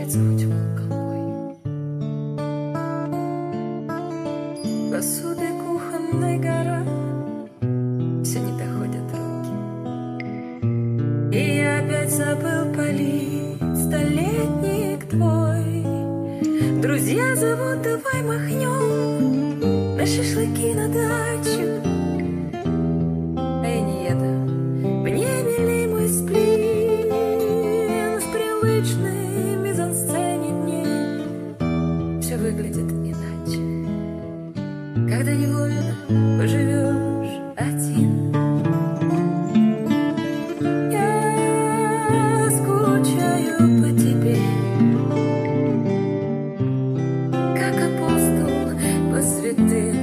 случается хоть волком. Посуды кухонной гора, все не доходят руки. И я опять забыл полить столетник твой. Друзья зовут, давай махнем на шашлыки на дачу. А я не еду, мне милей мой сплин. В привычной мизансцене мне все выглядит иначе, когда невольно поживешь один. Я скучаю по тебе, как апостол по святым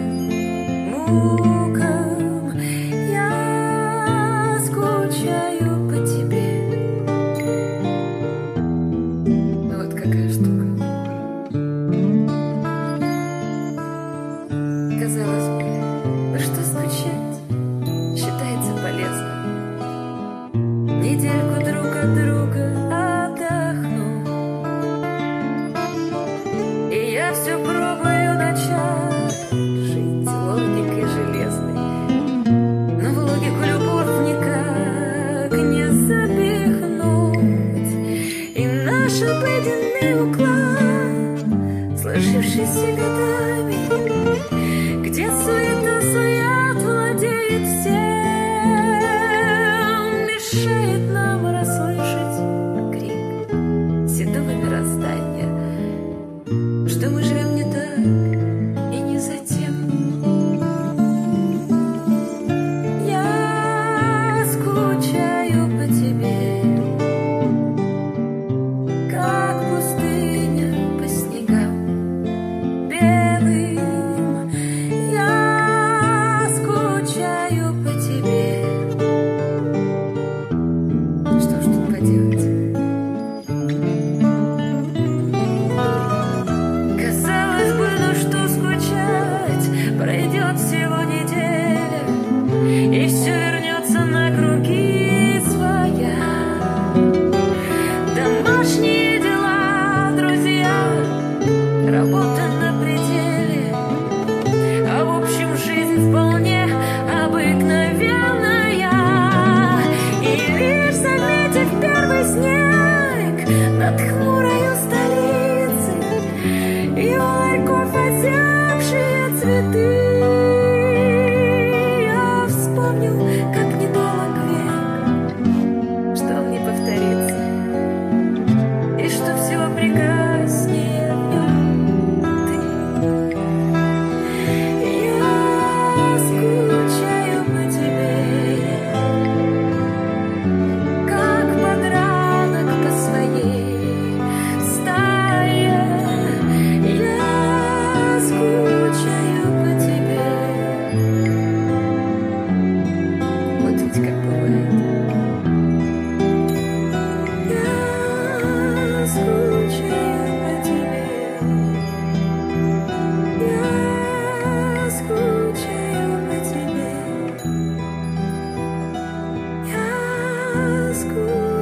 мукам. Я скучаю по тебе. Вот какая штука. Казалось бы, что скучать считается полезным. Недельку друг от друга отдохну, и я все пробую начать жить логикой железной. Но в логику любовь никак не запихнуть. И наш обыденный уклад, сложившийся годами, где суета сует владеет всем, мешает нам расслышать крик седого мироздания, что мы живем не так и не затем. Я скучаю по тебе, как пустыня по снегам белым. Я скучаю по тебе. Что ж тут поделать? Казалось бы, ну что скучать, пройдет всего неделя, и все вернется на круги своя. Домашние дела, друзья, работа на пределе, а в общем жизнь вполне обыкновенная. И лишь заметив первый снег над хмурою столицей и у ларьков озябшие цветы, я вспомнил, как недолг век, что он не повторится, и что всего прекраснее в нем ты. Я скучаю по тебе, как подранок по своей стае. Я скучаю по тебе. Вот ведь как бывает. Я скучаю по тебе. Я скучаю по тебе. Я скучаю.